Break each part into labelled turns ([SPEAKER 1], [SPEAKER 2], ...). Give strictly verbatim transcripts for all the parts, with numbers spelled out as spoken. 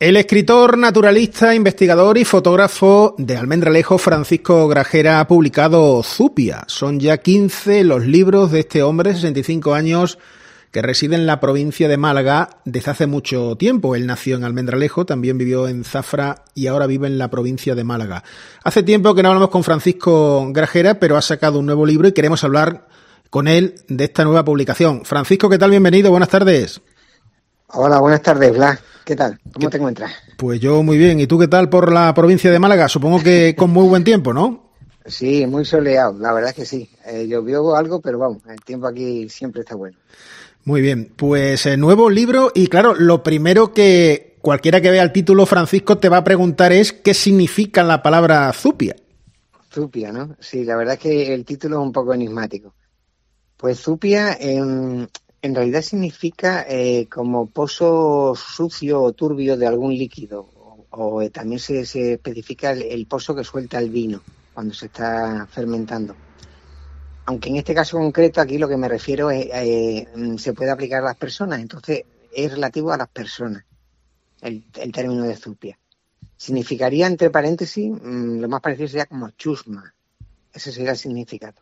[SPEAKER 1] El escritor, naturalista, investigador y fotógrafo de Almendralejo, Francisco Grajera, ha publicado Zupia. Son ya quince los libros de este hombre, sesenta y cinco años, que reside en la provincia de Málaga desde hace mucho tiempo. Él nació en Almendralejo, también vivió en Zafra y ahora vive en la provincia de Málaga. Hace tiempo que no hablamos con Francisco Grajera, pero ha sacado un nuevo libro y queremos hablar con él de esta nueva publicación. Francisco, ¿qué tal? Bienvenido, buenas tardes.
[SPEAKER 2] Hola, buenas tardes, Blas. ¿Qué tal? ¿Cómo
[SPEAKER 1] ¿Qué?
[SPEAKER 2] te encuentras?
[SPEAKER 1] Pues yo muy bien. ¿Y tú qué tal por la provincia de Málaga? Supongo que con muy buen tiempo, ¿no?
[SPEAKER 2] Sí, muy soleado, la verdad es que sí. Eh, llovió algo, pero vamos, el tiempo aquí siempre está bueno.
[SPEAKER 1] Muy bien, pues eh, nuevo libro y claro, lo primero que cualquiera que vea el título, Francisco, te va a preguntar es ¿qué significa la palabra Zupia?
[SPEAKER 2] Zupia, ¿no? Sí, la verdad es que el título es un poco enigmático. Pues Zupia en, en realidad significa eh, como pozo sucio o turbio de algún líquido, o, o eh, también se, se especifica el, el pozo que suelta el vino cuando se está fermentando. Aunque en este caso concreto aquí lo que me refiero es eh, se puede aplicar a las personas, entonces es relativo a las personas el, el término de Zupia. Significaría, entre paréntesis, mmm, lo más parecido sería como chusma. Ese sería el significado.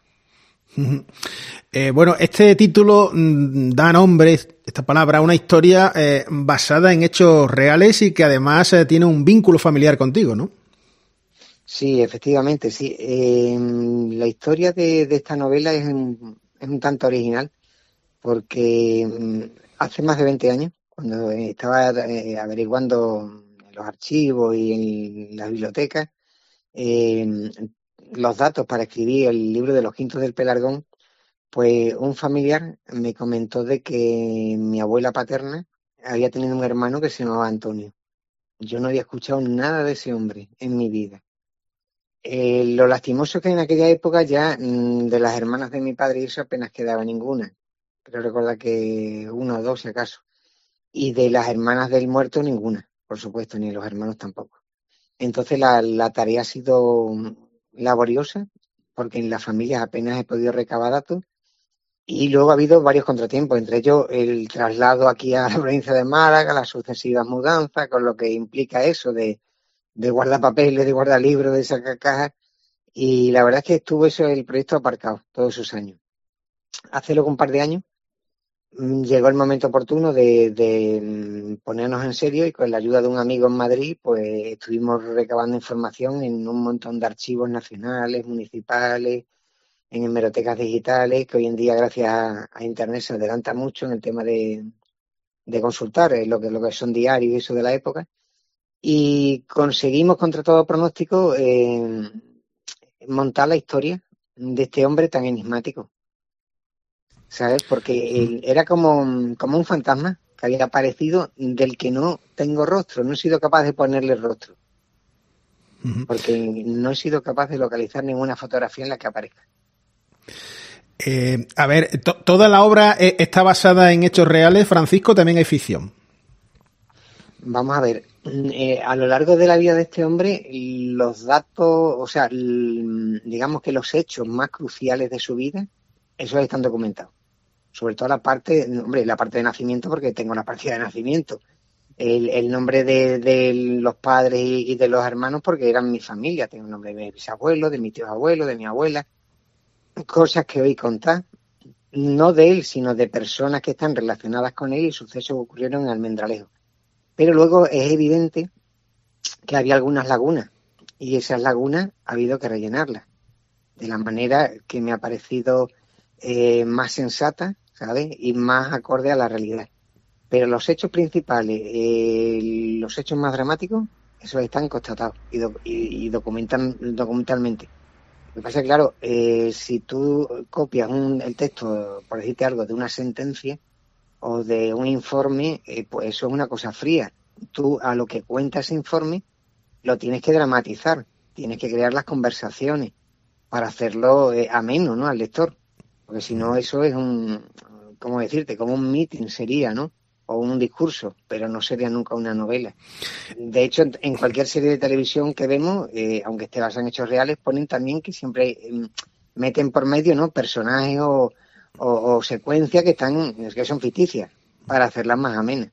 [SPEAKER 1] Eh, bueno, este título mmm, da nombre, esta palabra, a una historia eh, basada en hechos reales y que además eh, tiene un vínculo familiar contigo, ¿no?
[SPEAKER 2] Sí, efectivamente, sí. Eh, la historia de, de esta novela es un, es un tanto original porque mm, hace más de veinte años, cuando estaba eh, averiguando en los archivos y en las bibliotecas eh, los datos para escribir el libro de los Quintos del Pelargón, pues un familiar me comentó de que mi abuela paterna había tenido un hermano que se llamaba Antonio. Yo no había escuchado nada de ese hombre en mi vida. Eh, lo lastimoso es que en aquella época ya mmm, de las hermanas de mi padre y eso apenas quedaba ninguna. Pero recuerda que una o dos si acaso. Y de las hermanas del muerto ninguna, por supuesto, ni los hermanos tampoco. Entonces la, la tarea ha sido laboriosa, porque en la familia apenas he podido recabar datos. Y luego ha habido varios contratiempos, entre ellos el traslado aquí a la provincia de Málaga, las sucesivas mudanzas, con lo que implica eso de, de guardar papeles, de guardar libros, de sacar cajas. Y la verdad es que estuvo eso el proyecto aparcado todos esos años. Hace luego un par de años llegó el momento oportuno de, de ponernos en serio y con la ayuda de un amigo en Madrid, pues estuvimos recabando información en un montón de archivos nacionales, municipales, en hemerotecas digitales, que hoy en día gracias a, a Internet se adelanta mucho en el tema de, de consultar eh, lo, que, lo que son diarios y eso de la época. Y conseguimos contra todo pronóstico eh, montar la historia de este hombre tan enigmático. ¿Sabes? Porque él era como, como un fantasma que había aparecido del que no tengo rostro, no he sido capaz de ponerle rostro. Porque no he sido capaz de localizar ninguna fotografía en la que aparezca.
[SPEAKER 1] Eh, a ver, to- toda la obra eh, está basada en hechos reales, Francisco, también hay ficción.
[SPEAKER 2] Vamos a ver, eh, a lo largo de la vida de este hombre, los datos, o sea, l- digamos que los hechos más cruciales de su vida, esos están documentados. Sobre todo la parte, hombre, la parte de nacimiento, porque tengo una partida de nacimiento. El, el nombre de, de los padres y, y de los hermanos, porque eran mi familia. Tengo el nombre de mis bisabuelos, de mis tíos abuelos, de mi abuela. Cosas que oí contar, no de él, sino de personas que están relacionadas con él y sucesos que ocurrieron en Almendralejo. Pero luego es evidente que había algunas lagunas y esas lagunas ha habido que rellenarlas de la manera que me ha parecido eh, más sensata, ¿sabes? Y más acorde a la realidad. Pero los hechos principales, eh, los hechos más dramáticos, esos están constatados y, do, y, y documentan, documentalmente. Lo que pasa es que, claro, eh, si tú copias un, el texto, por decirte algo, de una sentencia o de un informe, eh, pues eso es una cosa fría. Tú a lo que cuenta ese informe lo tienes que dramatizar, tienes que crear las conversaciones para hacerlo eh, ameno, ¿no?, al lector. Porque si no, eso es un, ¿cómo decirte?, como un meeting sería, ¿no?, o un discurso, pero no sería nunca una novela. De hecho, en cualquier serie de televisión que vemos, eh, aunque esté basada en hechos reales, ponen también que siempre eh, meten por medio, ¿no?, personajes o, o, o secuencias que están, que son ficticias, para hacerlas más amenas.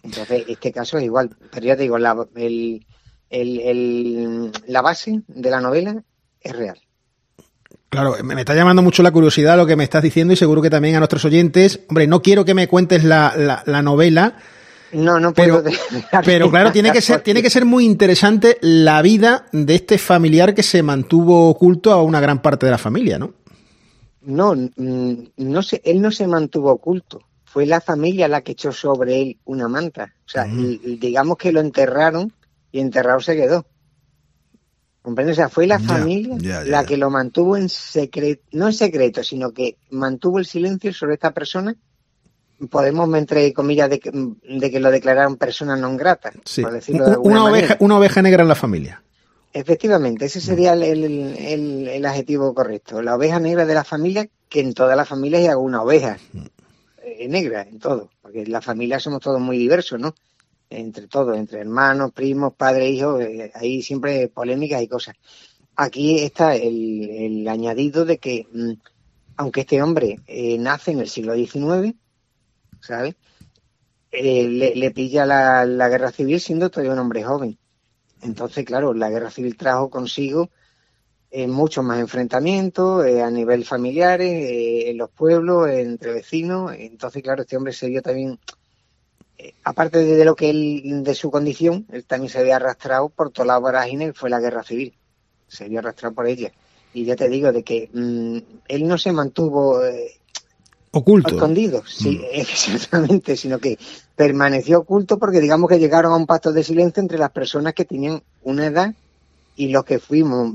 [SPEAKER 2] Entonces, este caso es igual. Pero ya te digo, la, el, el, el, la base de la novela es real.
[SPEAKER 1] Claro, me está llamando mucho la curiosidad lo que me estás diciendo y seguro que también a nuestros oyentes. Hombre, no quiero que me cuentes la, la, la novela.
[SPEAKER 2] No, no puedo.
[SPEAKER 1] Pero, pero claro, tiene que ser, tiene que ser muy interesante la vida de este familiar que se mantuvo oculto a una gran parte de la familia, ¿no?
[SPEAKER 2] No, no sé, él no se mantuvo oculto. Fue la familia la que echó sobre él una manta. O sea, uh-huh. digamos que lo enterraron y enterrado se quedó. ¿Comprendes? O sea, fue la familia
[SPEAKER 1] ya, ya, ya,
[SPEAKER 2] la
[SPEAKER 1] ya.
[SPEAKER 2] que lo mantuvo en secreto, no en secreto, sino que mantuvo el silencio sobre esta persona. Podemos, entre comillas, de que, de que lo declararon persona non grata,
[SPEAKER 1] sí.
[SPEAKER 2] por decirlo de alguna
[SPEAKER 1] una
[SPEAKER 2] manera.
[SPEAKER 1] Oveja, una oveja negra en la familia.
[SPEAKER 2] Efectivamente, ese sería el, el, el, el adjetivo correcto. La oveja negra de la familia, que en todas las familias hay alguna oveja eh, negra, en todo, porque en la familia somos todos muy diversos, ¿no? Entre todos, entre hermanos, primos, padres, hijos, eh, hay siempre polémicas y cosas. Aquí está el, el añadido de que, mmm, aunque este hombre eh, nace en el siglo diecinueve, ¿sabes? Eh, le, le pilla la, la guerra civil siendo todavía un hombre joven. Entonces, claro, la guerra civil trajo consigo eh, muchos más enfrentamientos eh, a nivel familiar, eh, en los pueblos, entre vecinos. Entonces, claro, este hombre se vio también, eh, aparte de, de lo que él, de su condición, él también se había arrastrado por toda la vorágine que fue la guerra civil. Se vio arrastrado por ella. Y ya te digo, de que mmm, él no se mantuvo eh,
[SPEAKER 1] oculto.
[SPEAKER 2] Escondido, sí, mm. exactamente, sino que permaneció oculto porque digamos que llegaron a un pacto de silencio entre las personas que tenían una edad y los que fuimos,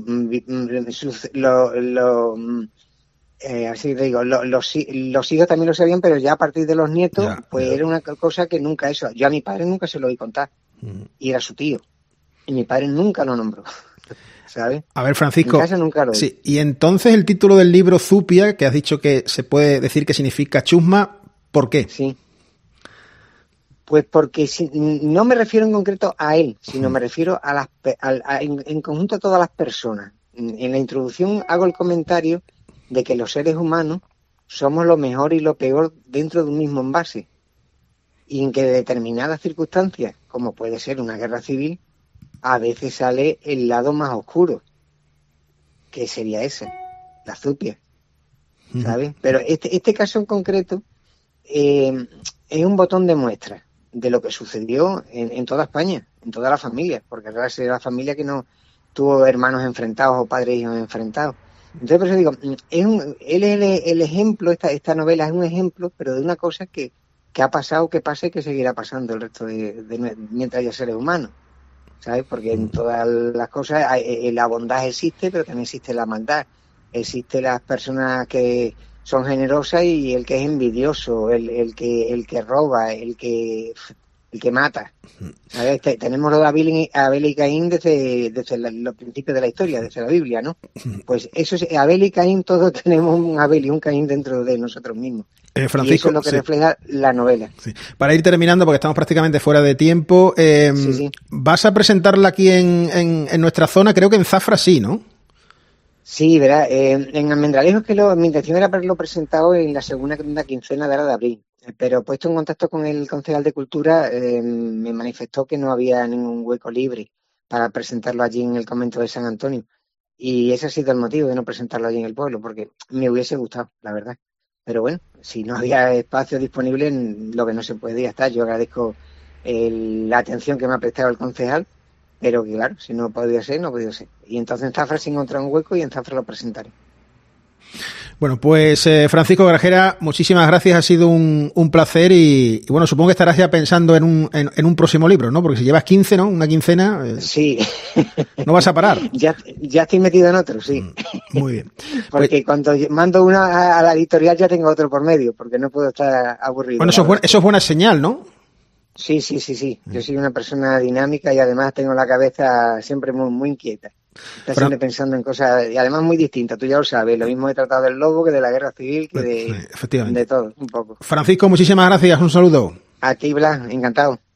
[SPEAKER 2] lo, lo, eh, así te digo, lo, los, los hijos también lo sabían, pero ya a partir de los nietos, ya, pues ya. Era una cosa que nunca eso, yo a mi padre nunca se lo oí contar, mm. y era su tío, y mi padre nunca lo nombró. ¿Sabes?
[SPEAKER 1] A ver, Francisco,
[SPEAKER 2] en casa nunca lo
[SPEAKER 1] sí, y entonces el título del libro Zupia, que has dicho que se puede decir que significa chusma, ¿por qué?
[SPEAKER 2] Sí. Pues porque si, no me refiero en concreto a él, sino me refiero a las a, a, en, en conjunto a todas las personas. En la introducción hago el comentario de que los seres humanos somos lo mejor y lo peor dentro de un mismo envase. Y en que de determinadas circunstancias, como puede ser una guerra civil, a veces sale el lado más oscuro, que sería ese, la zupia, ¿sabes? Uh-huh. Pero este, este caso en concreto eh, es un botón de muestra de lo que sucedió en, en toda España, en toda la familia, porque ahora es la familia que no tuvo hermanos enfrentados o padres e hijos enfrentados. Entonces, por eso digo, es un, él es el, el ejemplo, esta, esta novela es un ejemplo, pero de una cosa que, que ha pasado, que pasa y que seguirá pasando el resto de, de mientras haya seres humanos. ¿Sabes? Porque en todas las cosas hay, la bondad existe, pero también existe la maldad. Existen las personas que son generosas y el que es envidioso, el, el que el que roba, el que el que mata. ¿Sabes? Tenemos lo de Abel y, Abel y Caín desde, desde la, los principios de la historia, desde la Biblia, ¿no? Pues eso es, Abel y Caín, todos tenemos un Abel y un Caín dentro de nosotros mismos.
[SPEAKER 1] Eh, Francisco,
[SPEAKER 2] y eso es lo que sí. refleja la novela.
[SPEAKER 1] Sí. Para ir terminando, porque estamos prácticamente fuera de tiempo, eh, sí, sí. ¿vas a presentarla aquí en, en, en nuestra zona? Creo que en Zafra sí, ¿no?
[SPEAKER 2] Sí, verá, eh, en Almendralejo es que lo, mi intención era haberlo presentado en la segunda quincena de, de abril, pero puesto en contacto con el concejal de Cultura, eh, me manifestó que no había ningún hueco libre para presentarlo allí en el convento de San Antonio. Y ese ha sido el motivo de no presentarlo allí en el pueblo, porque me hubiese gustado, la verdad. Pero bueno, si no había espacio disponible, lo que no se puede, ya está. Yo agradezco el, la atención que me ha prestado el concejal, pero que claro, si no podía ser, no podía ser. Y entonces en Zafra se encontró un hueco y en Zafra lo presentaré.
[SPEAKER 1] Bueno, pues eh, Francisco Grajera, muchísimas gracias, ha sido un, un placer y, y bueno, supongo que estarás ya pensando en un, en, en un próximo libro, ¿no? Porque si llevas quince, ¿no? Una quincena... Eh,
[SPEAKER 2] sí.
[SPEAKER 1] No vas a parar.
[SPEAKER 2] ya, ya estoy metido en otro, sí.
[SPEAKER 1] Muy bien.
[SPEAKER 2] Porque
[SPEAKER 1] pues,
[SPEAKER 2] cuando mando una a la editorial ya tengo otro por medio, porque no puedo estar aburrido.
[SPEAKER 1] Bueno, eso es, buen, eso es buena señal, ¿no?
[SPEAKER 2] Sí, sí, sí, sí. Yo soy una persona dinámica y además tengo la cabeza siempre muy, muy inquieta. Está siempre pensando en cosas, y además muy distintas, tú ya lo sabes, lo mismo he tratado del lobo que de la guerra civil, que de,
[SPEAKER 1] Efectivamente.
[SPEAKER 2] de todo, un poco.
[SPEAKER 1] Francisco, muchísimas gracias, un saludo.
[SPEAKER 2] A ti, Blas, encantado.